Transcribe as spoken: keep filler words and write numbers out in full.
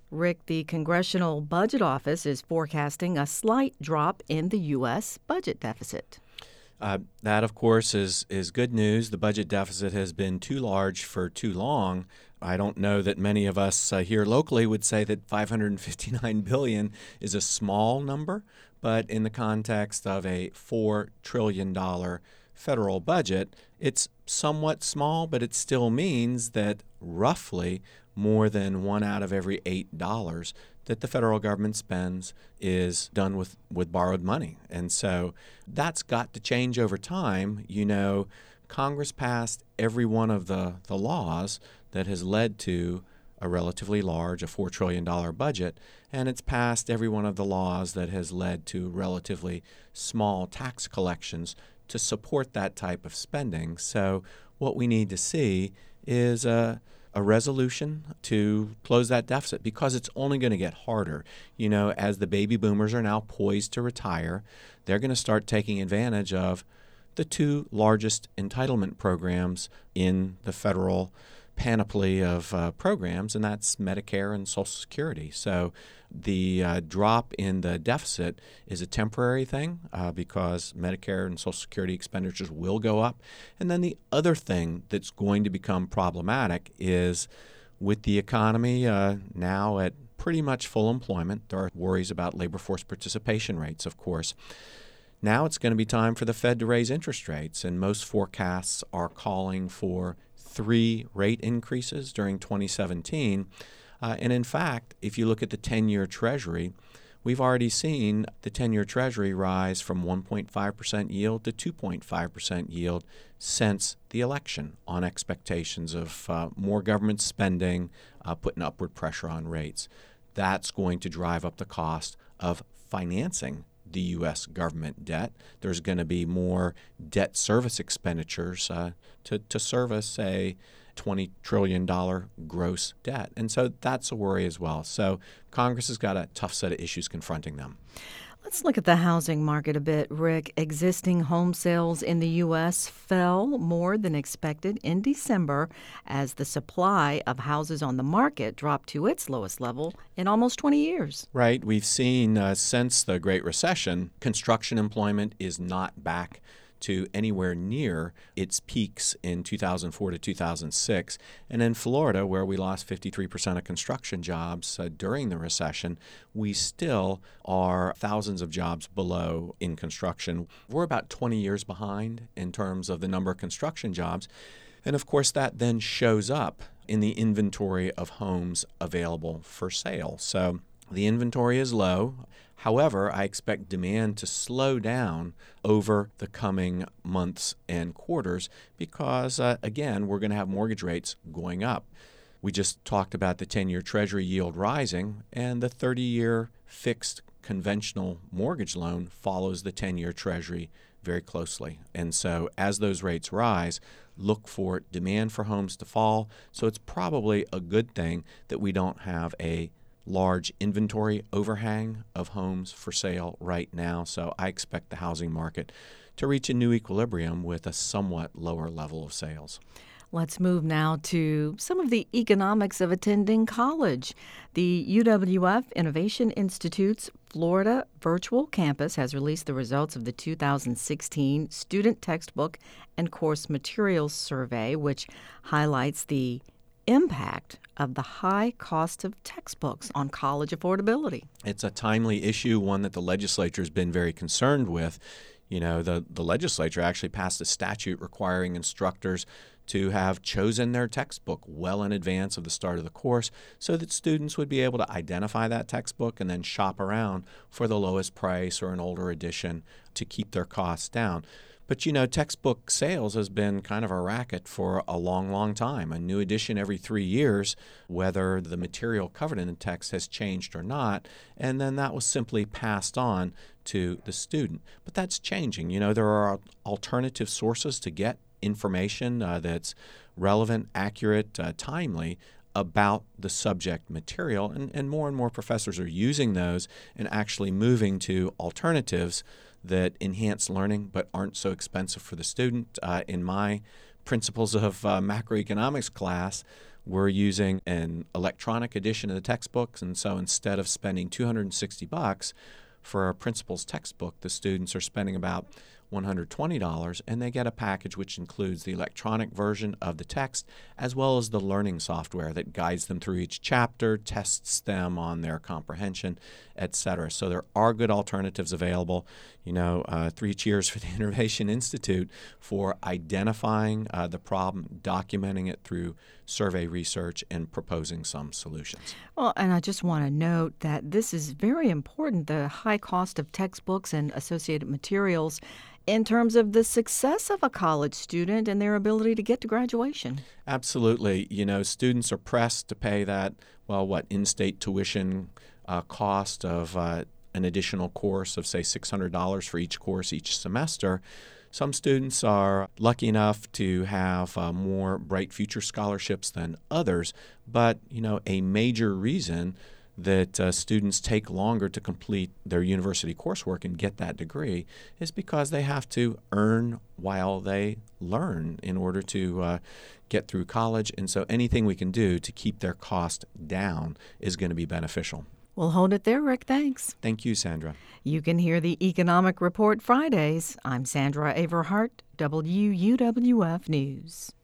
Rick, the Congressional Budget Office is forecasting a slight drop in the U S budget deficit. Uh, that, of course, is, is good news. The budget deficit has been too large for too long. I don't know that many of us uh, here locally would say that five hundred fifty-nine billion dollars is a small number, but in the context of a four trillion dollars federal budget, it's somewhat small, but it still means that roughly more than one out of every eight dollars that the federal government spends is done with, with borrowed money. And so that's got to change over time. You know, Congress passed every one of the, the laws that has led to a relatively large, a four trillion dollars budget, and it's passed every one of the laws that has led to relatively small tax collections to support that type of spending. So what we need to see is a a resolution to close that deficit, because it's only going to get harder. You know, as the baby boomers are now poised to retire, they're going to start taking advantage of the two largest entitlement programs in the federal panoply of uh, programs, and that's Medicare and Social Security. So the uh, drop in the deficit is a temporary thing uh, because Medicare and Social Security expenditures will go up. And then the other thing that's going to become problematic is with the economy uh, now at pretty much full employment, there are worries about labor force participation rates, of course. Now it's going to be time for the Fed to raise interest rates, and most forecasts are calling for three rate increases during twenty seventeen. Uh, and in fact, if you look at the ten-year Treasury, we've already seen the ten-year Treasury rise from one point five percent yield to two point five percent yield since the election on expectations of uh, more government spending, uh, putting upward pressure on rates. That's going to drive up the cost of financing the U S government debt. There's going to be more debt service expenditures uh, to, to service a twenty trillion dollars gross debt. And so that's a worry as well. So Congress has got a tough set of issues confronting them. Let's look at the housing market a bit, Rick. Existing home sales in the U S fell more than expected in December as the supply of houses on the market dropped to its lowest level in almost twenty years. Right. We've seen uh, since the Great Recession, construction employment is not back to anywhere near its peaks in two thousand four to two thousand six. And in Florida, where we lost fifty-three percent of construction jobs uh, during the recession, we still are thousands of jobs below in construction. We're about twenty years behind in terms of the number of construction jobs. And of course, that then shows up in the inventory of homes available for sale. So the inventory is low. However, I expect demand to slow down over the coming months and quarters because, uh, again, we're going to have mortgage rates going up. We just talked about the ten-year Treasury yield rising, and the thirty-year fixed conventional mortgage loan follows the ten-year Treasury very closely. And so as those rates rise, look for demand for homes to fall. So it's probably a good thing that we don't have a large inventory overhang of homes for sale right now. So I expect the housing market to reach a new equilibrium with a somewhat lower level of sales. Let's move now to some of the economics of attending college. The U W F Innovation Institute's Florida Virtual Campus has released the results of the two thousand sixteen Student Textbook and Course Materials Survey, which highlights the impact of the high cost of textbooks on college affordability. It's a timely issue, one that the legislature has been very concerned with. You know, the, the legislature actually passed a statute requiring instructors to have chosen their textbook well in advance of the start of the course so that students would be able to identify that textbook and then shop around for the lowest price or an older edition to keep their costs down. But, you know, textbook sales has been kind of a racket for a long, long time. A new edition every three years, whether the material covered in the text has changed or not, and then that was simply passed on to the student. But that's changing. You know, there are alternative sources to get information uh, that's relevant, accurate, uh, timely about the subject material, and, and more and more professors are using those and actually moving to alternatives that enhance learning but aren't so expensive for the student. Uh, in my principles of uh, macroeconomics class, we're using an electronic edition of the textbooks, and so instead of spending two hundred sixty bucks for our principal's textbook, the students are spending about one hundred twenty dollars, and they get a package which includes the electronic version of the text as well as the learning software that guides them through each chapter, tests them on their comprehension, et cetera. So there are good alternatives available. You know, uh, three cheers for the Innovation Institute for identifying uh, the problem, documenting it through survey research, and proposing some solutions. Well, and I just want to note that this is very important, the high cost of textbooks and associated materials, in terms of the success of a college student and their ability to get to graduation. Absolutely. You know, students are pressed to pay that, well, what, in-state tuition uh, cost of uh, an additional course of, say, six hundred dollars for each course each semester. Some students are lucky enough to have uh, more Bright Future scholarships than others, but, you know, a major reason that uh, students take longer to complete their university coursework and get that degree is because they have to earn while they learn in order to uh, get through college. And so anything we can do to keep their cost down is going to be beneficial. We'll hold it there, Rick. Thanks. Thank you, Sandra. You can hear the Economic Report Fridays. I'm Sandra Averhart, W U W F News.